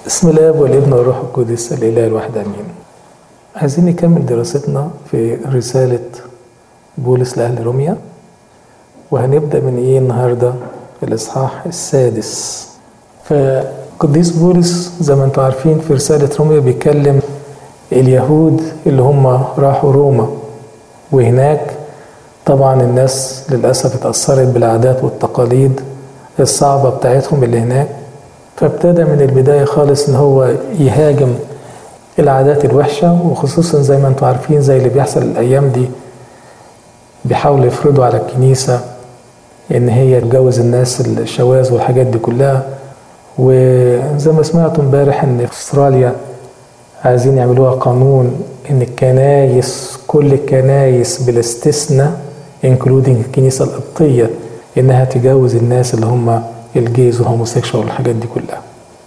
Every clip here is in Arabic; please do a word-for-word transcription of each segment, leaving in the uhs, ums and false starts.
بسم الله والابن والروح القدس الإله الواحد آمين. عايزين نكمل دراستنا في رسالة بولس لأهل روميا، وهنبدأ من إيه النهاردة؟ الإصحاح السادس. فقديس بولس زي ما انتم عارفين في رسالة روميا بيتكلم اليهود اللي هم راحوا روما، وهناك طبعا الناس للأسف اتأثرت بالعادات والتقاليد الصعبة بتاعتهم اللي هناك، فابتدى من البداية خالص ان هو يهاجم العادات الوحشة، وخصوصا زي ما انتم عارفين زي اللي بيحصل الايام دي بيحاولوا يفرضوا على الكنيسة ان هي تجوز الناس الشواذ والحاجات دي كلها. وزي ما سمعتوا امبارح ان في استراليا عايزين يعملوها قانون ان الكنايس كل الكنايس بالاستثناء انكلودينج الكنيسة القبطية انها تجوز الناس اللي هم الجيز والهوموسيكشوال والحاجات دي كلها.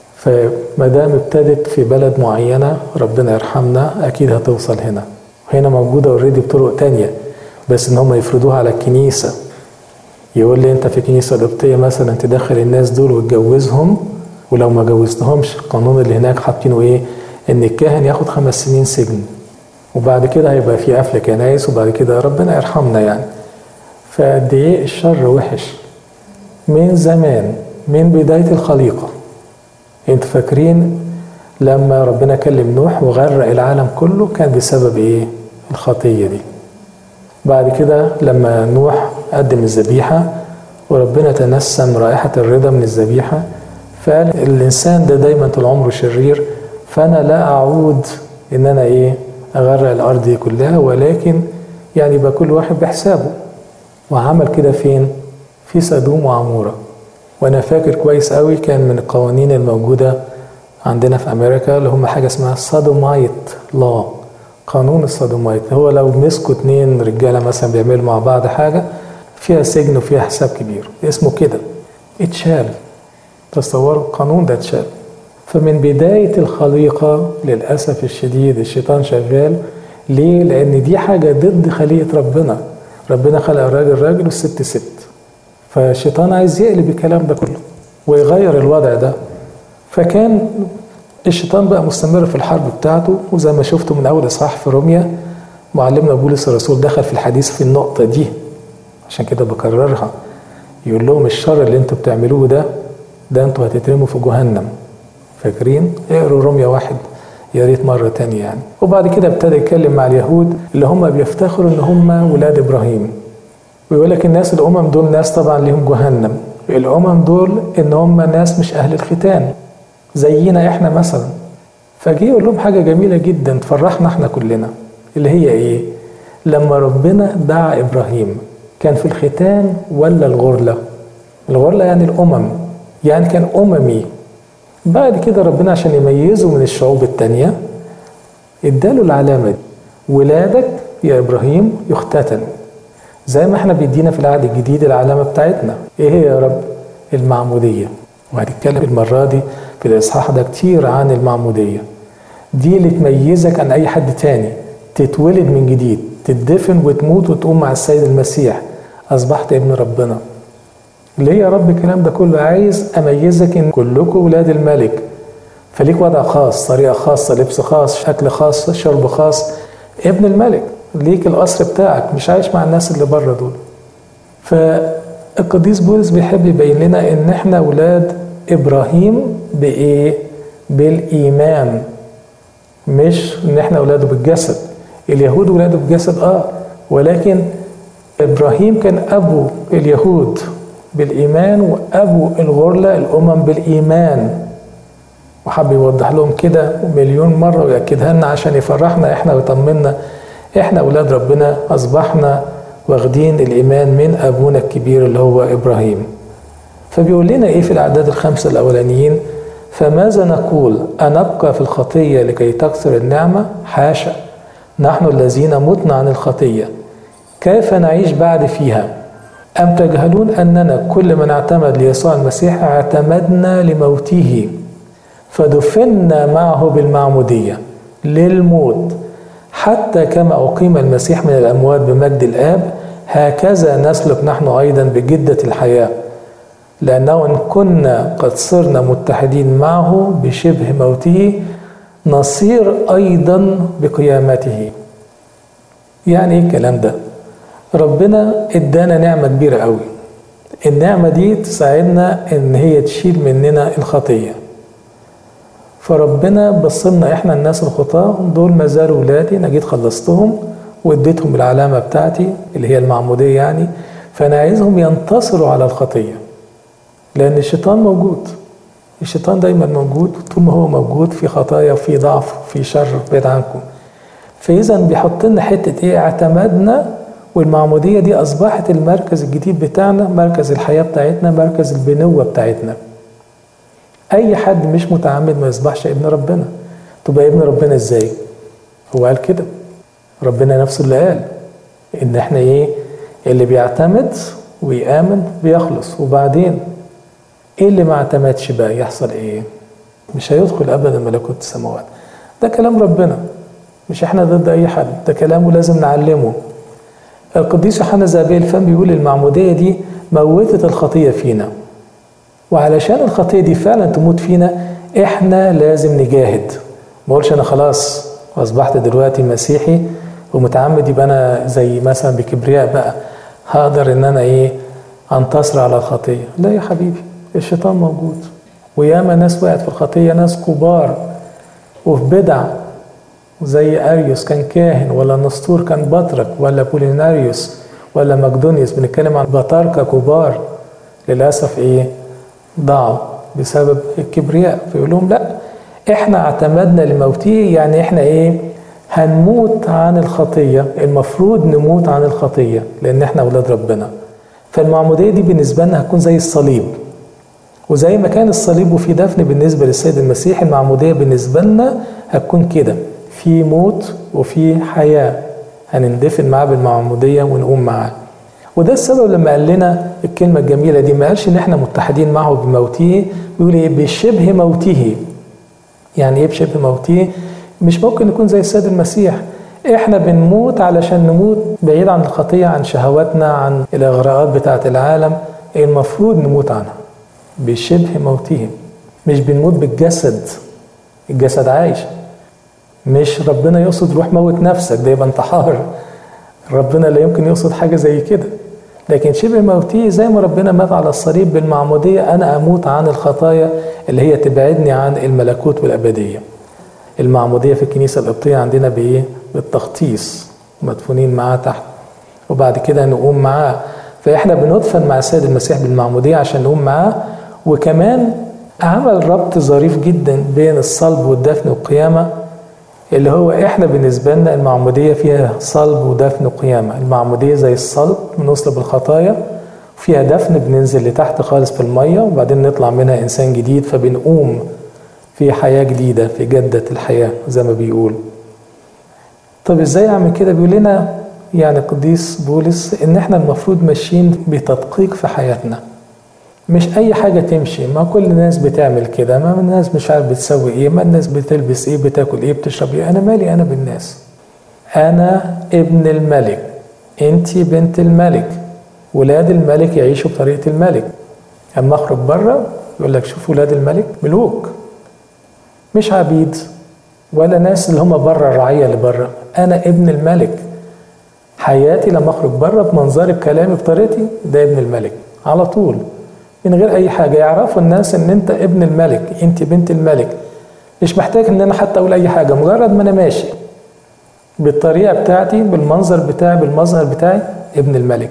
فما دام ابتدت في بلد معينة ربنا يرحمنا اكيد هتوصل هنا، وهنا موجودة اوريدي بطرق تانية، بس ان هم يفرضوها على الكنيسة. يقول لي انت في الكنيسة القبطية مثلا تدخل الناس دول وتجوزهم، ولو ما جوزتهمش القانون اللي هناك حاطينه ايه؟ ان الكاهن ياخد خمس سنين سجن، وبعد كده هيبقى في قفل كنايس، وبعد كده ربنا يرحمنا يعني. فقد ايه الشر وحش من زمان، من بداية الخليقة. انتوا فاكرين لما ربنا كلم نوح وغرق العالم كله كان بسبب ايه؟ الخطية دي. بعد كده لما نوح قدم الذبيحة وربنا تنسم رائحة الرضا من الذبيحة، فقال الإنسان ده دايما طول عمره شرير، فأنا لا أعود إن أنا إيه؟ أغرق الأرض دي كلها، ولكن يعني يبقى كل واحد بحسابه. وعمل كده فين؟ في سدوم وعمورة. وأنا فاكر كويس قوي كان من القوانين الموجودة عندنا في أمريكا اللي هم حاجة اسمها صادومايت لا، قانون الصادومايت. هو لو مسكوا اتنين رجالة مثلا بيعملوا مع بعض حاجة فيها سجن وفيها حساب كبير، اسمه كده، اتشال. تصوروا القانون ده اتشال. فمن بداية الخليقة للأسف الشديد الشيطان شغال. ليه؟ لأن دي حاجة ضد خليقة ربنا. ربنا خلق الراجل راجل والست ست، فالشيطان عايز يقلب الكلام ده كله ويغير الوضع ده. فكان الشيطان بقى مستمر في الحرب بتاعته، وزي ما شفتوا من أول إصحاح في روميا معلمنا بولس الرسول دخل في الحديث في النقطة دي، عشان كده بكررها. يقول لهم الشر اللي انتوا بتعملوه ده ده انتوا هتترموا في جهنم. فاكرين؟ اقروا روميا واحد يا ريت مرة تانية يعني. وبعد كده ابتدى يتكلم مع اليهود اللي هم بيفتخروا ان هم ولاد ابراهيم، ويقول لك الناس الامم دول ناس طبعا لهم جهنم. الامم دول ان هم ناس مش اهل الختان زينا احنا مثلا. فجي يقول لهم حاجة جميلة جدا تفرحنا احنا كلنا، اللي هي ايه؟ لما ربنا دعا ابراهيم كان في الختان ولا الغرلة؟ الغرلة يعني الامم، يعني كان اممي. بعد كده ربنا عشان يميزه من الشعوب التانية اداله العلامة دي، ولادك يا ابراهيم يختتن. زي ما احنا بيدينا في العهد الجديد العلامة بتاعتنا ايه هي يا رب؟ المعمودية. وهنتكلم المرة دي في الإصحاح ده كتير عن المعمودية. دي اللي تميزك عن أي حد تاني، تتولد من جديد، تدفن وتموت وتقوم مع السيد المسيح، أصبحت ابن ربنا. ليه يا رب الكلام ده كله؟ عايز أميزك إن كلكم ولاد الملك، فليك وضع خاص، طريقة خاصة، لبس خاص، شكل خاص، شرب خاص. ابن الملك، ليك القصر بتاعك، مش عايش مع الناس اللي بره دول. فالقديس بولس بيحب يبين لنا إن إحنا ولاد إبراهيم بإيه؟ بالإيمان، مش إن إحنا أولاده بالجسد. اليهود أولاده بالجسد آه، ولكن إبراهيم كان أبو اليهود بالإيمان، وأبو الغرلة الأمم بالإيمان. وحب يوضح لهم كده مليون مرة ويأكدها لنا عشان يفرحنا إحنا ويطمنا إحنا أولاد ربنا، أصبحنا واخدين الإيمان من أبونا الكبير اللي هو إبراهيم. فبيقول لنا إيه في الأعداد الخمسة الأولانيين؟ فماذا نقول؟ أنبقى في الخطية لكي تكثر النعمة؟ حاشا، نحن الذين متنا عن الخطية كيف نعيش بعد فيها؟ أم تجهلون أننا كل من اعتمد ليسوع المسيح اعتمدنا لموته، فدفنا معه بالمعمودية للموت، حتى كما أقيم المسيح من الأموات بمجد الآب هكذا نسلك نحن أيضا بجدة الحياة. لأنه إن كنا قد صرنا متحدين معه بشبه موته نصير أيضا بقيامته. يعني إيه الكلام ده؟ ربنا إدانا نعمة كبيرة قوي. النعمة دي تساعدنا إن هي تشيل مننا الخطية. فربنا بصلنا إحنا الناس الخطاة دول ما زالوا ولادي، أنا جيت خلصتهم واديتهم العلامة بتاعتي اللي هي المعمودية يعني، فأنا عايزهم ينتصروا على الخطية، لأن الشيطان موجود. الشيطان دايما موجود، طول ما هو موجود في خطايا وفي ضعف وفي شر بعيد عنكم. فإذا بيحط لنا حتة إيه؟ اعتمدنا، والمعمودية دي أصبحت المركز الجديد بتاعنا، مركز الحياة بتاعتنا، مركز البنوة بتاعتنا. أي حد مش متعمد ما يصبحش ابن ربنا. تبقى ابن ربنا إزاي؟ هو قال كده، ربنا نفسه اللي قال إن إحنا إيه؟ اللي بيعتمد ويآمن بيخلص. وبعدين إيه اللي ما اعتمدش بقى يحصل إيه؟ مش هيدخل أبدا ملكوت السماوات. ده كلام ربنا، مش إحنا ضد أي حد، ده كلامه لازم نعلمه. القديس يوحنا ذهبي الفم بيقول المعمودية دي موتت الخطية فينا، وعلشان الخطية دي فعلا تموت فينا إحنا لازم نجاهد. ما قولش أنا خلاص أصبحت دلوقتي مسيحي ومتعمد يبقى أنا زي مثلا بكبرياء بقى هقدر إن أنا إيه أنتصر على الخطية. لا يا حبيبي، الشيطان موجود، وياما ناس وقعت في الخطية، ناس كبار وفي بدع، زي أريوس كان كاهن، ولا نسطور كان بطرك، ولا بوليناريوس، ولا مقدونيوس، بنتكلم عن بطاركة كبار للأسف إيه ضاعوا بسبب الكبرياء. فيقول لهم لا، إحنا اعتمدنا لموته، يعني إحنا إيه هنموت عن الخطية، المفروض نموت عن الخطية لأن إحنا أولاد ربنا. فالمعمودية دي بالنسبة لنا هتكون زي الصليب، وزي ما كان الصليب وفي دفن بالنسبة للسيد المسيح، المعمودية بالنسبة لنا هتكون كده، في موت وفي حياة، هنندفن معاه بالمعمودية ونقوم معاه. وده السبب لما قال لنا الكلمة الجميلة دي، ما قالش إن إحنا متحدين معه بموته، بيقول إيه بشبه موته. يعني إيه بشبه موته؟ مش ممكن نكون زي السيد المسيح. إحنا بنموت علشان نموت بعيد عن الخطية، عن شهواتنا، عن الإغراءات بتاعة العالم، المفروض نموت عنها بشبه موته. مش بنموت بالجسد، الجسد عايش. مش ربنا يقصد روح موت نفسك، ده يبقى انتحار. ربنا لا يمكن يقصد حاجة زي كده. لكن شبه موتي زي ما ربنا مات على الصليب بالمعمودية، أنا أموت عن الخطايا اللي هي تبعدني عن الملكوت والأبدية. المعمودية في الكنيسة القبطية عندنا بإيه؟ بالتغطيس، مدفونين معاه تحت، وبعد كده نقوم معاه. فإحنا بندفن مع السيد المسيح بالمعمودية عشان نقوم معاه. وكمان عمل ربط ظريف جدا بين الصلب والدفن والقيامة، اللي هو إحنا بالنسبة لنا المعمودية فيها صلب ودفن وقيامة. المعمودية زي الصلب، بنصلب الخطايا، فيها دفن، بننزل لتحت خالص في المية وبعدين نطلع منها إنسان جديد، فبنقوم في حياة جديدة، في جدة الحياة زي ما بيقول. طب إزاي أعمل كده؟ بيقول لنا يعني القديس بولس إن إحنا المفروض ماشيين بتدقيق في حياتنا، مش أي حاجة تمشي. ما كل الناس بتعمل كده، ما الناس مش عارف بتسوي إيه، ما الناس بتلبس إيه، بتاكل إيه، بتشرب إيه. أنا مالي أنا بالناس؟ أنا ابن الملك، أنتي بنت الملك، ولاد الملك يعيشوا بطريقة الملك. أما أخرج بره يقول لك شوف ولاد الملك ملوك، مش عبيد ولا ناس اللي هم بره الرعية اللي بره. أنا ابن الملك، حياتي لما أخرج بره بمنظري بكلامي بطريقتي، ده ابن الملك على طول، من غير أي حاجة. يعرفوا الناس إن أنت ابن الملك، أنت بنت الملك. مش محتاج إن أنا حتى أقول أي حاجة، مجرد ما أنا ماشي بالطريقة بتاعتي، بالمنظر بتاعي، بالمظهر بتاعي، ابن الملك.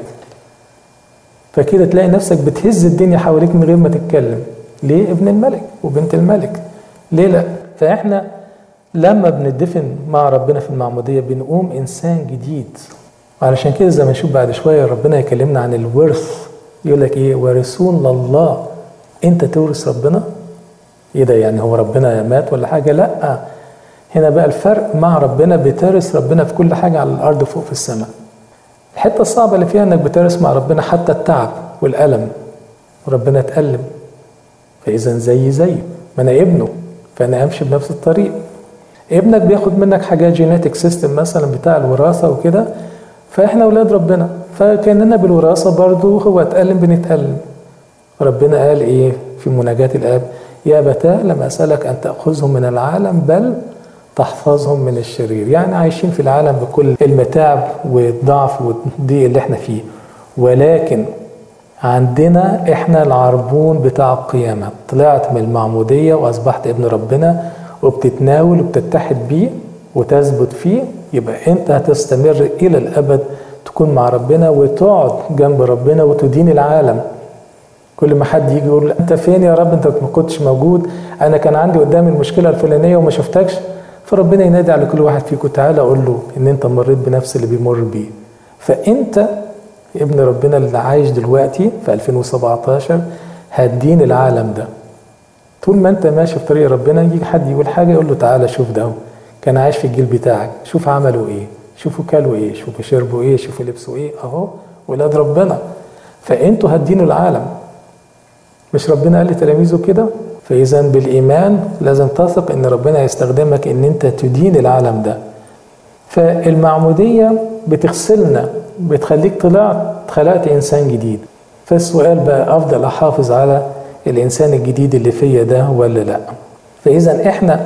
فكده تلاقي نفسك بتهز الدنيا حواليك من غير ما تتكلم. ليه؟ ابن الملك وبنت الملك. ليه لا؟ فإحنا لما بندفن مع ربنا في المعمودية بنقوم إنسان جديد. علشان كده زي ما نشوف بعد شوية ربنا يكلمنا عن الورث، يقول لك إيه؟ وارثون لله. أنت تورث ربنا؟ إيه ده يعني هو ربنا مات ولا حاجة؟ لأ، هنا بقى الفرق مع ربنا، بترث ربنا في كل حاجة على الأرض فوق في السماء. الحتة الصعبة اللي فيها إنك بترث مع ربنا حتى التعب والألم، وربنا اتألم، فإذا زي زي ما أنا ابنه، فأنا أمشي بنفس الطريق. ابنك بياخد منك حاجات جيناتيك سيستم مثلا بتاع الوراثة وكده، فإحنا أولاد ربنا، فكأننا بالوراثة برضو هو اتألم بنتألم. ربنا قال ايه في مناجاة الاب؟ يا أبتاه لم أسألك أن تأخذهم من العالم بل تحفظهم من الشرير. يعني عايشين في العالم بكل المتاعب والضعف والضيق اللي احنا فيه، ولكن عندنا احنا العربون بتاع القيامة. طلعت من المعمودية وأصبحت ابن ربنا وبتتناول وبتتحد بيه وتثبت فيه، يبقى انت هتستمر إلى الأبد تكون مع ربنا وتقعد جنب ربنا وتدين العالم. كل ما حد يجي يقول انت فين يا رب؟ انت ما كنتش موجود، انا كان عندي قدامي المشكله الفلانيه وما شفتكش. فربنا ينادي على كل واحد فيكم تعالى اقول له ان انت مريت بنفس اللي بيمر بيه. فانت ابن ربنا اللي عايش دلوقتي في ألفين وسبعتاشر هتدين العالم ده. طول ما انت ماشي في طريق ربنا يجي حد يقول حاجه يقول له تعالى شوف ده كان عايش في الجيل بتاعك، شوف عملوا ايه، شوفوا كلوا ايه، شوفوا شربوا ايه، شوفوا لبسوا ايه، اهو ولاد ربنا. فانتوا هتدينوا العالم. مش ربنا قال لتلاميذه كده؟ فإذا بالإيمان لازم تثق إن ربنا يستخدمك إن أنت تدين العالم ده. فالمعمودية بتغسلنا، بتخليك طلعت خلقت إنسان جديد. فالسؤال بقى أفضل أحافظ على الإنسان الجديد اللي فيا ده ولا لأ؟ فإذا إحنا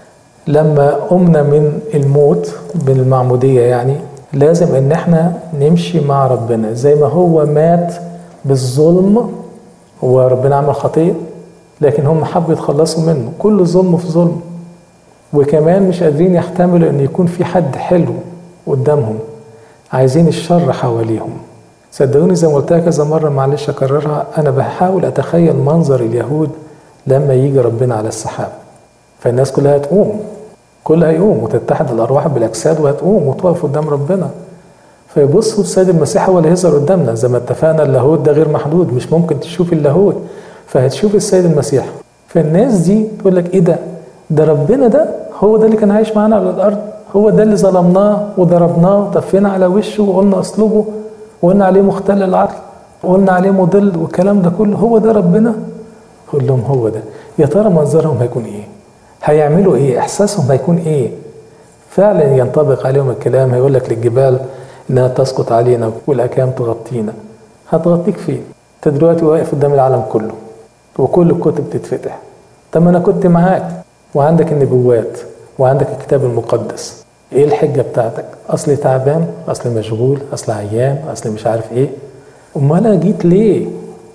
لما قمنا من الموت بالمعمودية يعني لازم إن إحنا نمشي مع ربنا زي ما هو مات بالظلم. هو ربنا عمل خطية لكن هم حبوا يتخلصوا منه، كل ظلم في ظلم. وكمان مش قادرين يحتملوا ان يكون في حد حلو قدامهم، عايزين الشر حواليهم. صدقوني زي ما قلتها كذا مرة، معلش اكررها، انا بحاول اتخيل منظر اليهود لما يجي ربنا على السحاب. فالناس كلها هتقوم، كلها هيقوم وتتحد الارواح بالاجساد وهتقوم وتقف قدام ربنا. فيبصوا السيد المسيح هو اللي يظهر قدامنا. زي ما اتفقنا اللاهوت ده غير محدود، مش ممكن تشوف اللاهوت، فهتشوف السيد المسيح. فالناس دي تقول لك ايه ده؟ ده ربنا ده هو ده اللي كان عايش معانا على الارض، هو ده اللي ظلمناه وضربناه وطفينا على وشه وقلنا اسلوبه وقلنا عليه مختل العقل وقلنا عليه مضل والكلام ده كله، هو ده ربنا؟ قول لهم هو ده. يا ترى منظرهم هيكون ايه؟ هيعملوا ايه؟ احساسهم هيكون ايه؟ فعلا ينطبق عليهم الكلام، هيقول لك للجبال انها تسقط علينا والاكام تغطينا. هتغطيك فين؟ انت دلوقتي واقف قدام العالم كله وكل الكتب تتفتح. طب ما انا كنت معاك وعندك النبوات وعندك الكتاب المقدس، ايه الحجه بتاعتك؟ اصلي تعبان، اصلي مشغول، اصلي عيان، اصلي مش عارف ايه. امال انا جيت ليه؟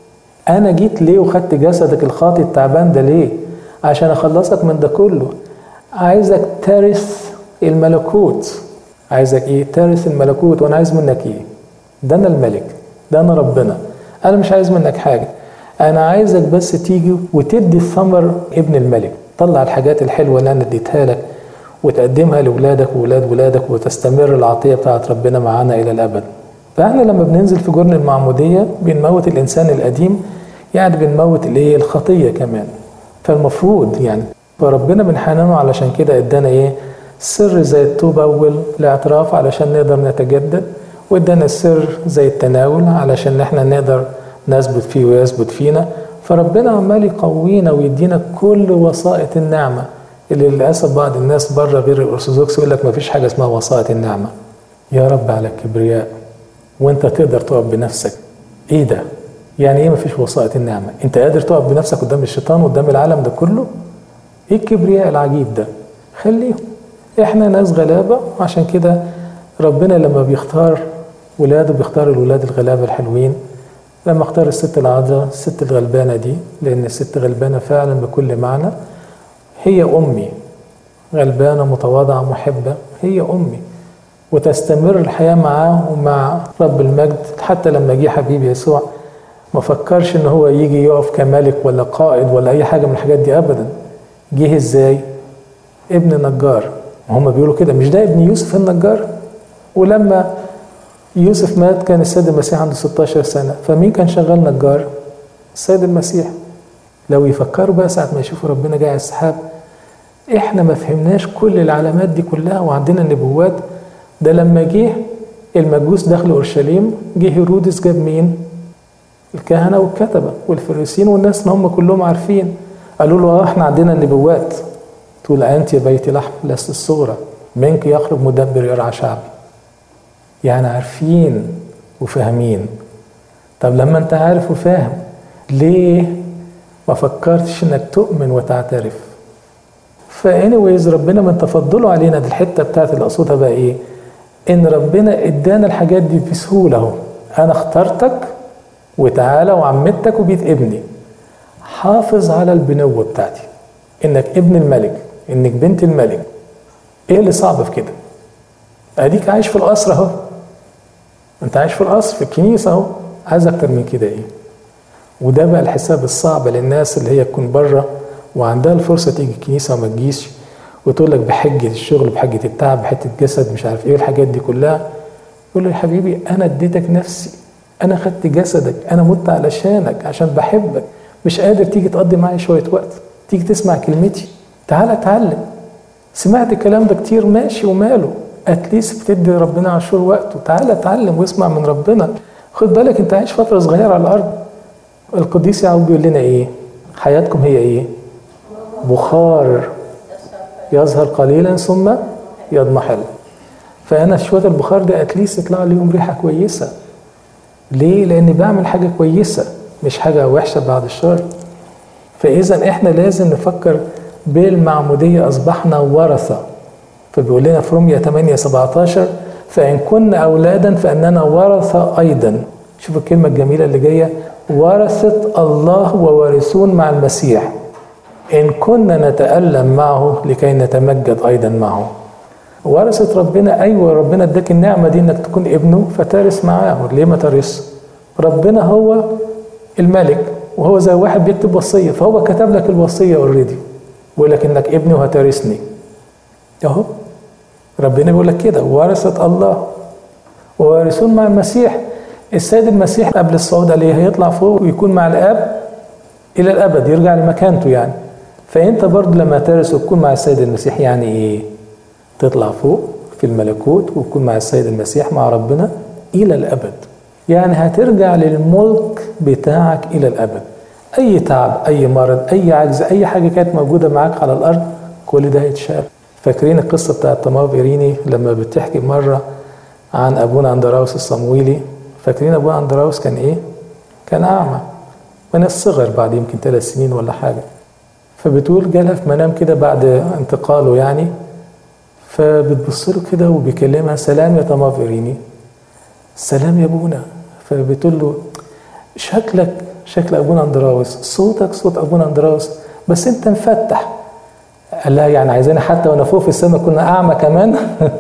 انا جيت ليه وخدت جسدك الخاطي التعبان ده ليه؟ عشان اخلصك من ده كله. عايزك ترث الملكوت. عايزك ايه؟ ترث الملكوت. وانا عايز منك ايه؟ ده انا الملك، ده انا ربنا. انا مش عايز منك حاجه، انا عايزك بس تيجي وتدي الثمر ابن الملك. طلع الحاجات الحلوه اللي انا اديتها لك وتقدمها لاولادك واولاد ولادك، وتستمر العطيه بتاعت ربنا معانا الى الابد. فاحنا لما بننزل في جرن المعموديه بنموت الانسان القديم، يعني بنموت الايه؟ الخطيه كمان. فالمفروض يعني فربنا من حنانه علشان كده ادانا ايه؟ سر زي التوبه والاعتراف علشان نقدر نتجدد، وادانا السر زي التناول علشان احنا نقدر نثبت فيه ويثبت فينا. فربنا عمال يقوينا ويدينا كل وسائط النعمه اللي للاسف بعض الناس بره غير الارثوذكس يقول لك ما فيش حاجه اسمها وسائط النعمه. يا رب على الكبرياء، وانت تقدر تقف بنفسك. ايه ده؟ يعني ايه ما فيش وسائط النعمه؟ انت قادر تقف بنفسك قدام الشيطان وقدام العالم ده كله؟ ايه الكبرياء العجيب ده؟ خليهم. احنا ناس غلابه، عشان كده ربنا لما بيختار ولاده بيختار الولاد الغلابه الحلوين. لما اختار الست العذراء، الست الغلبانه دي، لان الست غلبانه فعلا بكل معنى، هي امي، غلبانه متواضعه محبه، هي امي، وتستمر الحياه معاه ومع رب المجد. حتى لما جه حبيبي يسوع ما فكرش ان هو يجي يقف كملك ولا قائد ولا اي حاجه من الحاجات دي ابدا. جه ازاي؟ ابن نجار. هم بيقولوا كده، مش ده ابن يوسف النجار؟ ولما يوسف مات كان السيد المسيح عنده ستاشر سنة، فمين كان شغال نجار؟ السيد المسيح. لو يفكروا بقى ساعة ما يشوفوا ربنا جاي على السحاب، احنا ما فهمناش كل العلامات دي كلها وعندنا النبوات. ده لما جه المجوس دخلوا اورشليم، جه هيرودس جاب مين؟ الكهنة والكتبة والفريسين والناس اللي هم كلهم عارفين. قالوا له اه احنا عندنا النبوات. تقول انت يا بيت لحم لست الصغرى، منك يخرج مدبر يرعى شعبي. يعني عارفين وفاهمين. طب لما انت عارف وفاهم، ليه ما فكرتش انك تؤمن وتعترف؟ فانيويز ربنا من تفضله علينا، دي الحته بتاعت اللي اقصدها بقى ايه، ان ربنا ادانا الحاجات دي بسهوله اهو. انا اخترتك وتعالى وعمتك وبيت ابني، حافظ على البنوه بتاعتي، انك ابن الملك، انك بنت الملك. ايه اللي صعب في كده؟ اديك عايش في القصر اهو، انت عايش في القصر في الكنيسه اهو، عايز اكتر من كده ايه؟ وده بقى الحساب الصعب للناس اللي هي تكون بره وعندها الفرصه تيجي الكنيسه وما تجيش، وتقول لك بحجه الشغل، بحجه التعب، بحته الجسد، مش عارف ايه الحاجات دي كلها. يقول له يا حبيبي انا اديتك نفسي، انا خدت جسدك، انا مت علشانك عشان بحبك، مش قادر تيجي تقضي معايا شويه وقت، تيجي تسمع كلمتي، تعالى اتعلم. سمعت الكلام ده كتير، ماشي وماله، اتليست بتدي ربنا عشور وقته، تعالى اتعلم واسمع من ربنا. خد بالك انت عايش فتره صغيره على الارض. القديس يعقوب بيقول لنا ايه؟ حياتكم هي ايه؟ بخار يظهر قليلا ثم يضمحل. فانا شويه البخار ده اتليست يطلع ليهم ريحه كويسه. ليه؟ لاني بعمل حاجه كويسه مش حاجه وحشه بعد الشر. فاذا احنا لازم نفكر بالمعموديه اصبحنا ورثه. فبيقول لنا في رومية ثمانية سبعتاشر فان كنا اولادا فاننا ورثه ايضا. شوفوا الكلمه الجميله اللي جايه، ورثه الله ووارثون مع المسيح ان كنا نتألم معه لكي نتمجد ايضا معه. ورثة ربنا، ايوه ربنا اداك النعمه دي انك تكون ابنه فترث معاه. ليه ما ترث؟ ربنا هو الملك، وهو زي واحد بيكتب وصيه، فهو كتب لك الوصيه اوريدي ويقول لك انك ابني وهترثني. اهو ربنا بيقول لك كده، ورثة الله ووارثون مع المسيح. السيد المسيح قبل الصعود عليه هيطلع فوق ويكون مع الاب الى الابد، يرجع لمكانته يعني. فانت برضه لما ترث وتكون مع السيد المسيح يعني ايه؟ تطلع فوق في الملكوت وتكون مع السيد المسيح مع ربنا الى الابد. يعني هترجع للملك بتاعك الى الابد. اي تعب، اي مرض، اي عجز، اي حاجه كانت موجوده معاك على الارض كل ده هيتشال. فاكرين القصه بتاعت طماف إيريني لما بتحكي مره عن ابونا اندراوس الصمويلي؟ فاكرين ابونا اندراوس كان ايه؟ كان اعمى من الصغر، بعد يمكن ثلاث سنين ولا حاجه. فبتقول جالها في منام كده بعد انتقاله يعني، فبتبص له كده وبيكلمها، سلام يا طماف إيريني. سلام يا ابونا. فبتقول له شكلك شكل ابونا اندراوس، صوتك صوت ابونا اندراوس، بس انت مفتح. قال لها يعني عايزاني حتى وانا فوق في السماء كنا اعمى كمان؟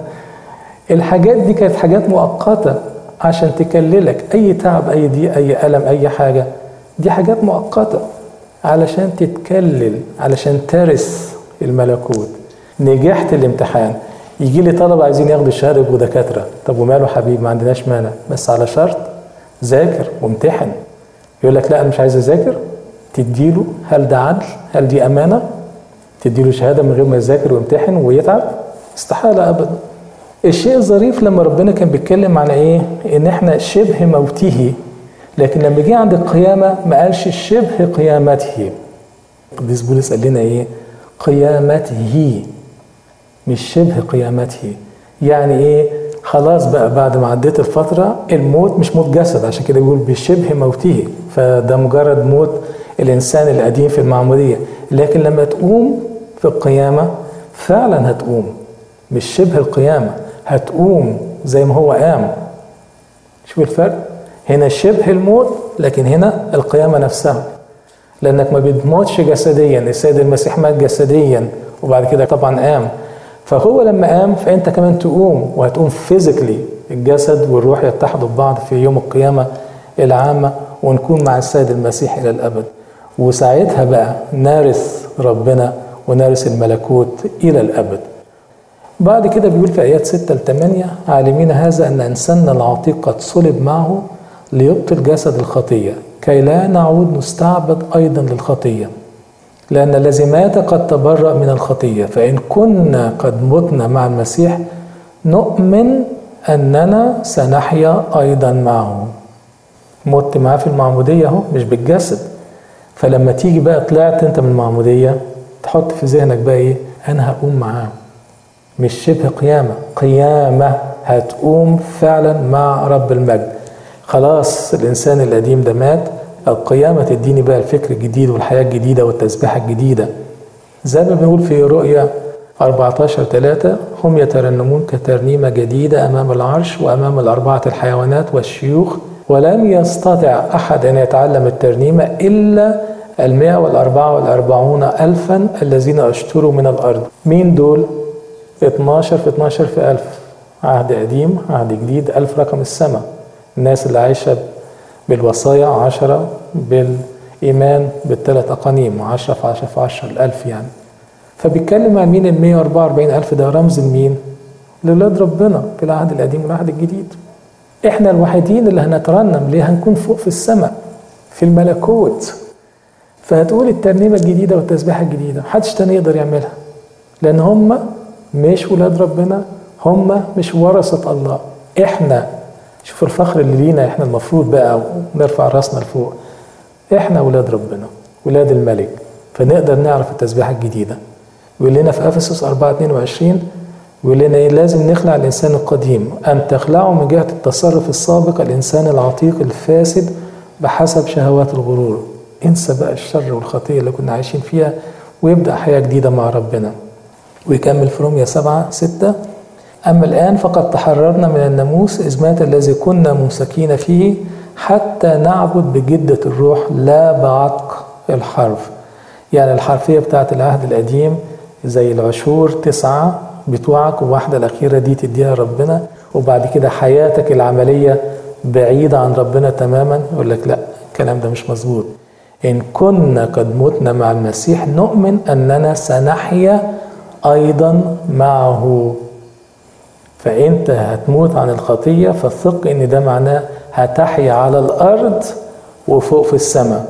الحاجات دي كانت حاجات مؤقته عشان تكللك. اي تعب، اي ضيق، اي الم، اي حاجه، دي حاجات مؤقته علشان تتكلل، علشان ترث الملكوت. نجحت الامتحان، يجي لي طلبه عايزين ياخدوا الشهاده يبقوا دكاتره، طب وماله حبيبي، ما عندناش مانع، بس على شرط ذاكر وامتحن. يقول لك لا انا مش عايز اذاكر، تديله؟ هل ده عدل؟ هل دي امانه؟ تديله شهاده من غير ما يذاكر ويمتحن ويتعب؟ استحاله ابدا. الشيء الظريف لما ربنا كان بيتكلم عن ايه؟ ان احنا شبه موته، لكن لما جه عند القيامه ما قالش شبه قيامته. القديس بولس قال لنا ايه؟ قيامته، مش شبه قيامته. يعني ايه؟ خلاص بقى بعد ما عديت الفتره، الموت مش موت جسد، عشان كده بيقول بشبه موته، فده مجرد موت الانسان القديم في المعموديه. لكن لما تقوم في القيامه فعلا هتقوم، مش شبه القيامه، هتقوم زي ما هو قام. شوف الفرق، هنا شبه الموت لكن هنا القيامه نفسها. لانك ما بتموتش جسديا، السيد المسيح مات جسديا وبعد كده طبعا قام. فهو لما قام فانت كمان تقوم، وهتقوم فيزيكلي، الجسد والروح يتحدوا ببعض في يوم القيامه العامه، ونكون مع السيد المسيح الى الابد. وساعتها بقى نارث ربنا ونارث الملكوت الى الابد. بعد كده بيقول في ايات ستة لثمانية عالمين هذا ان انساننا العتيق قد صلب معه ليبطل جسد الخطيه كي لا نعود نستعبد ايضا للخطيه، لأن الذي مات قد تبرأ من الخطية، فإن كنا قد متنا مع المسيح نؤمن أننا سنحيا أيضا معه. مت معاه في المعمودية اهو، مش بالجسد. فلما تيجي بقى طلعت انت من المعمودية، تحط في ذهنك بقى ايه؟ أنا هقوم معاه، مش شبه قيامة، قيامة، هتقوم فعلا مع رب المجد. خلاص الإنسان القديم ده مات، القيامة تديني بقى الفكر الجديد والحياة الجديدة والتسبيحة الجديدة. زي ما بنقول في رؤيا أربعتاشر ثلاثة: هم يترنمون كترنيمة جديدة أمام العرش وأمام الأربعة الحيوانات والشيوخ، ولم يستطع أحد أن يتعلم الترنيمة إلا المئة والأربعة والأربعون ألفا الذين اشتروا من الأرض. مين دول؟ اتناشر في اتناشر في ألف، عهد قديم عهد جديد، ألف رقم السماء. الناس اللي عايشة بالوصايا، عشرة بالإيمان بالثلاث أقانيم، عشرة في عشرة في عشرة الألف يعني. فبيتكلم عن مين؟ المئة وأربعة وأربعين ألف ده رمز لمين؟ لولاد ربنا في العهد القديم والعهد الجديد. احنا الوحيدين اللي هنترنم ليه، هنكون فوق في السماء في الملكوت. فهتقول الترنيمة الجديدة والتسبيحة الجديدة، محدش تاني يقدر يعملها، لأن هم مش ولاد ربنا، هم مش ورثة الله. احنا شوف الفخر اللي لينا، احنا المفروض بقى نرفع راسنا لفوق، احنا ولاد ربنا ولاد الملك، فنقدر نعرف التسبيحة الجديدة. يقول لنا في أفسس أربعة اثنين وعشرين، يقول لنا إيه؟ لازم نخلع الإنسان القديم، أن تخلعوا من جهة التصرف السابق الإنسان العتيق الفاسد بحسب شهوات الغرور. انسى بقى الشر والخطية اللي كنا عايشين فيها ويبدأ حياة جديدة مع ربنا. ويكمل في رومية سبعة ستة: أما الآن فقد تحررنا من الناموس إذ مات الذي كنا ممسكين فيه، حتى نعبد بجدة الروح لا بعتق الحرف. يعني الحرفية بتاعت العهد القديم زي العشور تسعة بتوعك وواحدة الأخيرة دي تديها ربنا، وبعد كده حياتك العملية بعيدة عن ربنا تماما. يقول لك لا، الكلام ده مش مظبوط. إن كنا قد متنا مع المسيح نؤمن أننا سنحيا أيضا معه. فأنت هتموت عن الخطية، فالثق إن ده معناه هتحيا على الأرض وفوق في السماء.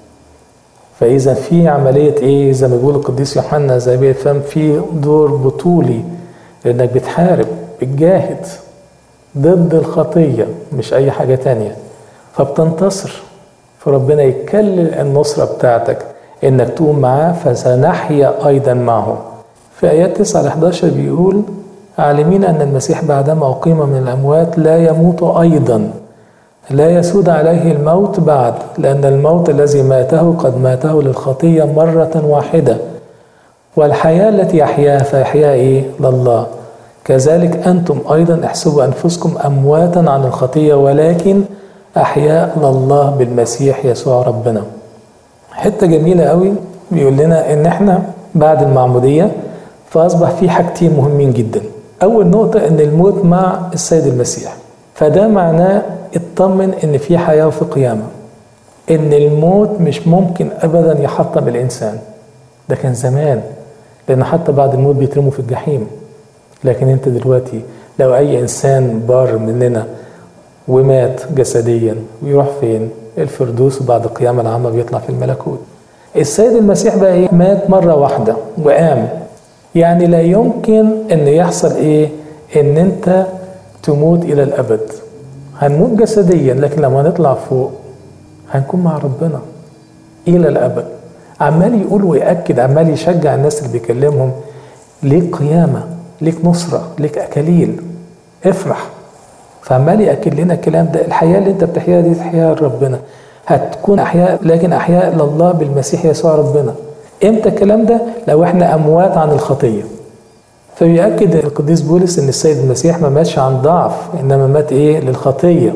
فإذا في عملية إيه؟ زي ما بيقول القديس يوحنا زي بيفهم، في دور بطولي، لأنك بتحارب بتجاهد ضد الخطية مش أي حاجة تانية، فبتنتصر. فربنا يكلل النصرة بتاعتك إنك تقوم معاه، فسنحيا أيضا معه. في آيات تسعة لحداشر بيقول: عالمين أن المسيح بعدما أقيم من الأموات لا يموت أيضا، لا يسود عليه الموت بعد، لأن الموت الذي ماته قد ماته للخطية مرة واحدة، والحياة التي يحياها فيحياها إيه؟ لله. كذلك أنتم أيضا احسبوا أنفسكم أمواتا عن الخطية ولكن أحياء لله بالمسيح يسوع ربنا. حتة جميلة قوي بيقول لنا إن إحنا بعد المعمودية فأصبح في حاجتين مهمين جدا. أول نقطة إن الموت مع السيد المسيح، فده معناه اطمن إن في حياة وفي قيامة، إن الموت مش ممكن أبدا يحطم الإنسان. ده كان زمان، لأن حتى بعد الموت بيترموا في الجحيم. لكن أنت دلوقتي لو أي إنسان بار مننا ومات جسديا ويروح فين؟ الفردوس، وبعد القيامة العامة بيطلع في الملكوت. السيد المسيح بقى إيه؟ مات مرة واحدة وقام. يعني لا يمكن ان يحصل ايه؟ ان انت تموت الى الابد. هنموت جسديا، لكن لما نطلع فوق هنكون مع ربنا الى الابد. عمال يقول ويأكد، عمال يشجع الناس اللي بيكلمهم: ليك قيامة، ليك نصرة، ليك اكاليل، افرح. فعمال يأكد لنا الكلام ده. الحياة اللي انت بتحياها دي تحياها لربنا، هتكون احياء، لكن احياء لله بالمسيح يسوع ربنا. امتى الكلام ده؟ لو احنا اموات عن الخطيه. فبيأكد القديس بولس ان السيد المسيح ما ماتش عن ضعف، انما مات ايه؟ للخطيه،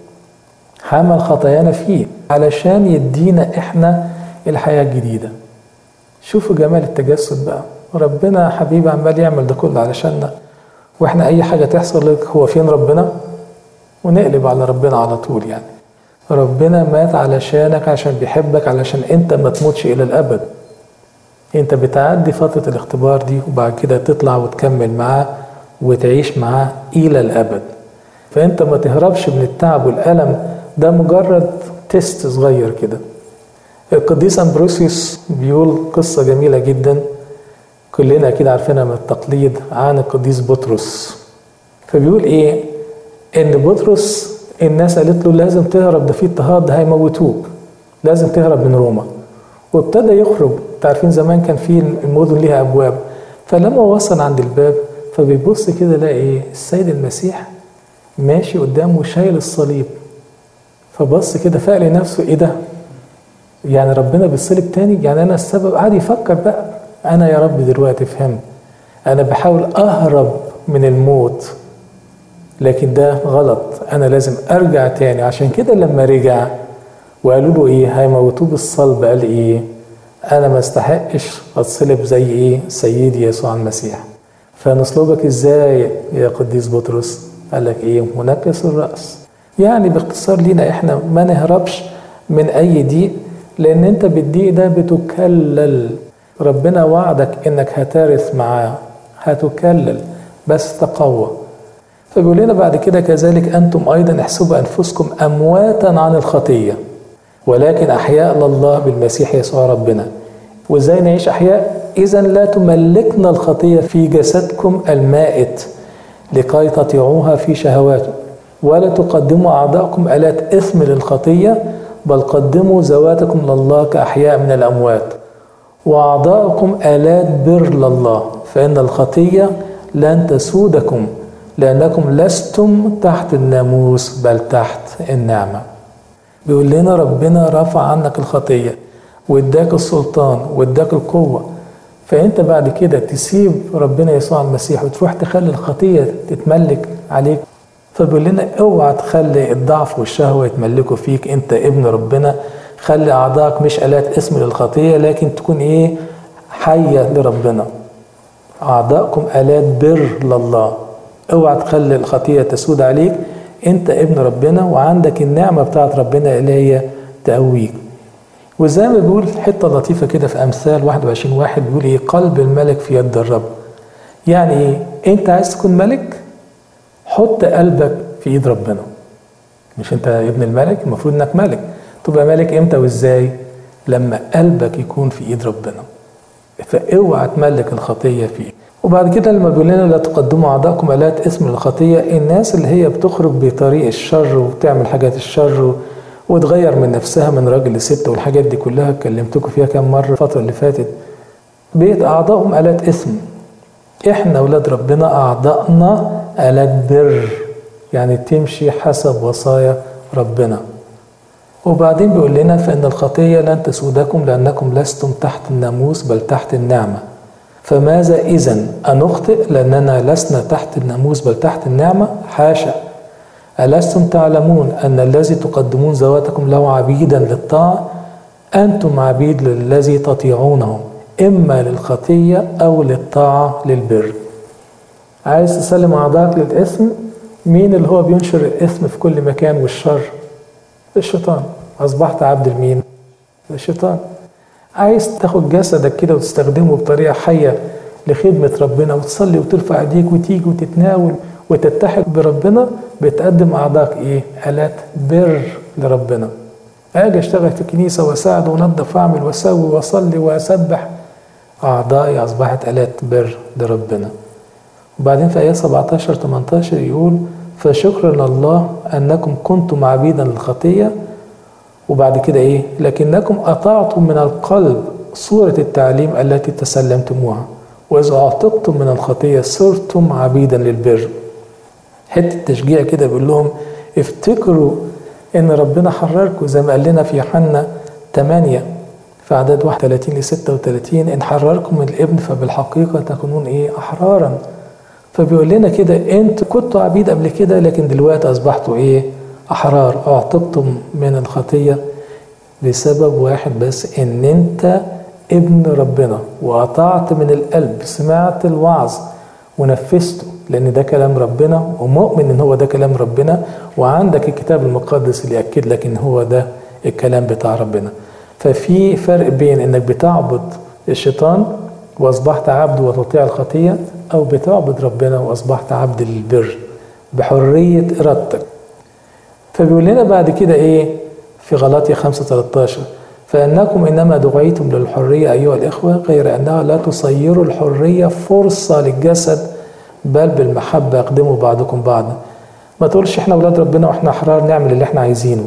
حمل خطايانا فيه علشان يدينا احنا الحياه الجديده. شوفوا جمال التجسد بقى. ربنا حبيبي عمال يعمل ده كله علشاننا، واحنا اي حاجه تحصل لك هو فين ربنا؟ ونقلب على ربنا على طول. يعني ربنا مات علشانك، عشان بيحبك، علشان انت ما تموتش الى الابد. انت بتعدي فترة الاختبار دي وبعد كده تطلع وتكمل معاه وتعيش معاه الى الابد. فانت ما تهربش من التعب والألم ده، مجرد تيست صغير كده. القديس أمبروسيوس بيقول قصة جميلة جدا كلنا كده عارفينها من التقليد عن القديس بطرس. فبيقول ايه؟ ان بطرس الناس قالت له لازم تهرب، ده في اضطهاد، ده هيموتوك، لازم تهرب من روما. وابتدى يخرج. تعرفين زمان كان في المدن ليها ابواب. فلما وصل عند الباب فبيبص كده لقى ايه؟ السيد المسيح ماشي قدامه شايل الصليب. فبص كده فقال لنفسه: ايه ده؟ يعني ربنا بالصلب تاني؟ يعني انا السبب؟ قعد يفكر بقى، انا يا رب دلوقتي فهمت، انا بحاول اهرب من الموت لكن ده غلط، انا لازم ارجع تاني. عشان كده لما رجع وقالوا له ايه هيموتوه بالصلب، قال ايه؟ انا ما استحقش اتصلب زي ايه سيدي يسوع المسيح. فنصلبك ازاي يا قديس بطرس؟ قال لك ايه؟ منكس الراس. يعني باختصار لينا احنا ما نهربش من اي ضيق، لان انت بالضيق ده بتكلل. ربنا وعدك انك هترث معاه، هتكلل، بس تقوى. فبيقول لنا بعد كده كذلك انتم ايضا احسبوا انفسكم امواتا عن الخطيه ولكن احياء لله بالمسيح يسوع ربنا. وازاي نعيش احياء؟ اذا لا تملكنا الخطيه في جسدكم المائت لكي تطيعوها في شهواته، ولا تقدموا اعضاءكم آلات اثم للخطيه، بل قدموا ذواتكم لله كاحياء من الاموات، واعضاءكم آلات بر لله، فان الخطيه لن تسودكم لانكم لستم تحت الناموس بل تحت النعمه. بيقول لنا ربنا رفع عنك الخطيه واداك السلطان واداك القوه، فانت بعد كده تسيب ربنا يسوع المسيح وتروح تخلي الخطيه تتملك عليك؟ فبيقول لنا اوعى تخلي الضعف والشهوه يتملكوا فيك. انت ابن ربنا، خلي اعضائك مش آلات اسم للخطيه، لكن تكون ايه؟ حيه لربنا. اعضائكم آلات بر لله. اوعى تخلي الخطيه تسود عليك، انت ابن ربنا وعندك النعمه بتاعت ربنا اللي هي تقويك. وزي ما بيقول حته لطيفه كده في امثال واحد وعشرين واحد، بيقول ايه؟ قلب الملك في يد الرب. يعني ايه؟ انت عايز تكون ملك؟ حط قلبك في ايد ربنا. مش انت ابن الملك؟ المفروض انك ملك. تبقى ملك امتى وازاي؟ لما قلبك يكون في ايد ربنا. فاوعى تملك الخطيه فيه. وبعد كده لما بيقول لنا لا تقدموا اعضاءكم آلات اسم الخطيه، الناس اللي هي بتخرج بطريق الشر وبتعمل حاجات الشر وتغير من نفسها من راجل لست والحاجات دي كلها كلمتكم فيها كم مره الفتره اللي فاتت، بقت اعضائهم آلات اسم. احنا اولاد ربنا اعضائنا آلات بر، يعني تمشي حسب وصايا ربنا. وبعدين بيقول لنا فإن الخطية لن تسودكم لأنكم لستم تحت الناموس بل تحت النعمة. فماذا إذن أنخطئ لأننا لسنا تحت الناموس بل تحت النعمة؟ حاشا. ألستم تعلمون أن الذي تقدمون ذواتكم له عبيدا للطاعة؟ أنتم عبيد للذي تطيعونه، إما للخطية أو للطاعة للبر. عايز تسلم أعضائك للإثم؟ مين اللي هو بينشر الإثم في كل مكان والشر؟ الشيطان. أصبحت عبد المين؟ الشيطان. عايز تاخد جسدك كده وتستخدمه بطريقة حية لخدمة ربنا وتصلي وترفع ايديك وتيجي وتتناول وتتحد بربنا، بتقدم أعضائك إيه؟ آلات بر لربنا. أجي أشتغل في الكنيسة وأساعد ونظف وأعمل وأسوي وأصلي وأسبح، أعضائي أصبحت آلات بر لربنا. وبعدين في آية سبعتاشر تمنتاشر يقول فشكرا الله أنكم كنتم عبيدا للخطية. وبعد كده إيه؟ لكنكم أطعتم من القلب صورة التعليم التي تسلمتموها، وإذا أعتقتم من الخطية صرتم عبيدا للبر. حتة تشجيع كده بيقول لهم افتكروا إن ربنا حرركم زي ما قال لنا في يوحنا ثمانية في عدد واحد وثلاثين لستة وثلاثين، إن حرركم من الابن فبالحقيقة تكونون إيه؟ أحرارا. فبيقول لنا كده انتوا كنتوا عبيد قبل كده لكن دلوقتي أصبحتوا إيه؟ أحرار. أعتقتم من الخطية بسبب واحد بس، إن أنت ابن ربنا وقطعت من القلب، سمعت الوعظ ونفذته لأن ده كلام ربنا ومؤمن إن هو ده كلام ربنا، وعندك الكتاب المقدس اللي يأكد لك إن هو ده الكلام بتاع ربنا. ففي فرق بين إنك بتعبد الشيطان وأصبحت عبد وتطيع الخطية، أو بتعبد ربنا وأصبحت عبد للبر بحرية إرادتك. فبيقول لنا بعد كده إيه في غلاطية خمسة تلتاشر فإنكم إنما دعيتم للحرية أيها الإخوة، غير أنها لا تصيروا الحرية فرصة للجسد بل بالمحبة اقدموا بعضكم بعضا. ما تقولش إحنا أولاد ربنا وإحنا أحرار نعمل اللي إحنا عايزينه.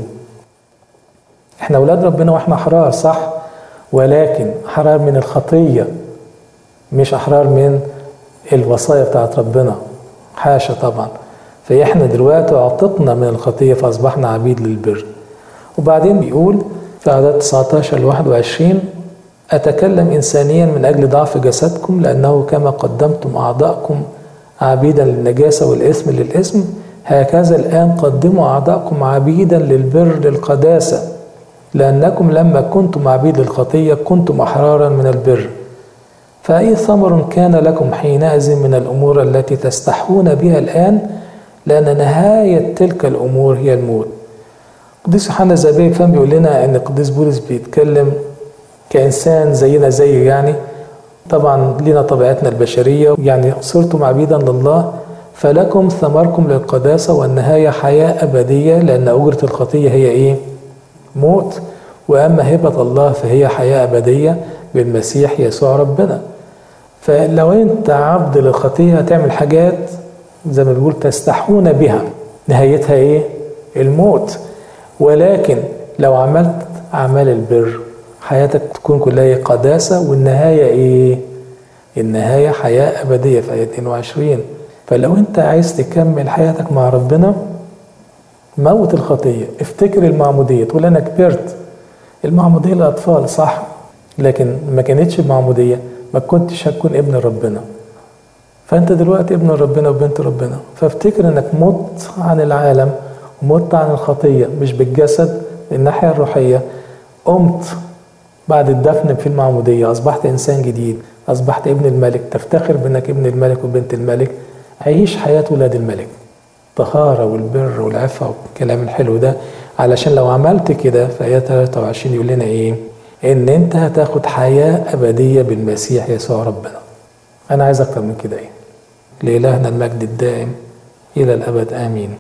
إحنا أولاد ربنا وإحنا أحرار صح، ولكن أحرار من الخطية مش أحرار من الوصايا بتاعت ربنا، حاشا طبعا. فإحنا دلوقتي أعتقنا من الخطية فأصبحنا عبيد للبر. وبعدين بيقول في أعداد تسعتاشر لواحد وعشرين: أتكلم إنسانيا من أجل ضعف جسدكم، لأنه كما قدمتم أعضاءكم عبيدا للنجاسة والإثم للإثم، هكذا الآن قدموا أعضاءكم عبيدا للبر للقداسة، لأنكم لما كنتم عبيد للخطية كنتم أحرارا من البر. فأي ثمر كان لكم حينئذ من الأمور التي تستحون بها الآن؟ لأن نهاية تلك الأمور هي الموت. قديس يوحنا الذهبي فهم بيقول لنا إن قديس بولس بيتكلم كإنسان زينا زي يعني طبعا لنا طبيعتنا البشرية، يعني صرتم عبيدا لله، فلكم ثمركم للقداسة والنهاية حياة أبدية، لأن أجرة الخطية هي إيه؟ موت، وأما هبة الله فهي حياة أبدية بالمسيح يسوع ربنا. فلو أنت عبد للخطية هتعمل حاجات زي ما بيقول تستحون بها، نهايتها إيه؟ الموت. ولكن لو عملت أعمال البر حياتك تكون كلها قداسة، والنهاية إيه؟ النهاية حياة أبدية في آية اتنين وعشرين. فلو أنت عايز تكمل حياتك مع ربنا موت الخطية، افتكر المعمودية. تقول أنا كبرت، المعمودية للأطفال صح، لكن ما كانتش المعمودية ما كنتش هتكون ابن ربنا. فأنت دلوقتي ابن ربنا وبنت ربنا، فافتكر أنك مت عن العالم ومت عن الخطية، مش بالجسد، الناحية الروحية. قمت بعد الدفن في المعمودية، أصبحت إنسان جديد، أصبحت ابن الملك، تفتخر بأنك ابن الملك وبنت الملك. عيش حياة ولاد الملك، طهارة والبر والعفة والكلام الحلو ده، علشان لو عملت كده في آية ثلاثة وعشرين يقول لنا إيه؟ إن أنت هتاخد حياة أبدية بالمسيح يسوع ربنا. أنا عايز أكتر من كده إيه؟ لإلهنا المجد الدائم إلى الأبد آمين.